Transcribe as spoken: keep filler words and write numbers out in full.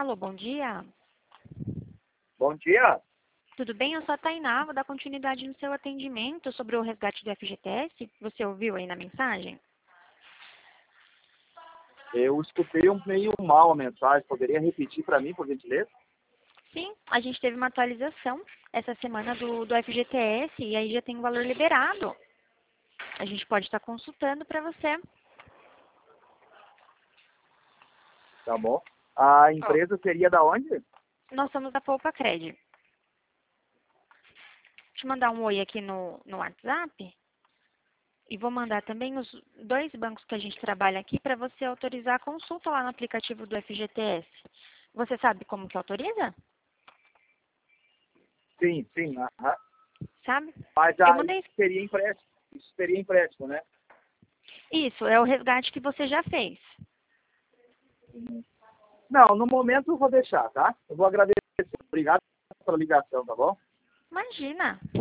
Alô, bom dia. Bom dia. Tudo bem? Eu sou a Tainá, vou dar continuidade no seu atendimento sobre o resgate do F G T S. Você ouviu aí na mensagem? Eu escutei um meio mal a mensagem. Poderia repetir para mim, por gentileza? Sim, a gente teve uma atualização essa semana do, do F G T S e aí já tem o valor liberado. A gente pode estar consultando para você. Tá bom. A empresa seria da onde? Nós somos da Poupa Cred. Deixa eu mandar um oi aqui no, no WhatsApp. E vou mandar também os dois bancos que a gente trabalha aqui para você autorizar a consulta lá no aplicativo do F G T S. Você sabe como que autoriza? Sim, sim. Aham. Sabe? Mas Eu aí mandei. seria empréstimo. Isso seria empréstimo, né? Isso, é o resgate que você já fez. Não, no momento eu vou deixar, tá? Eu vou agradecer. Obrigado pela ligação, tá bom? Imagina.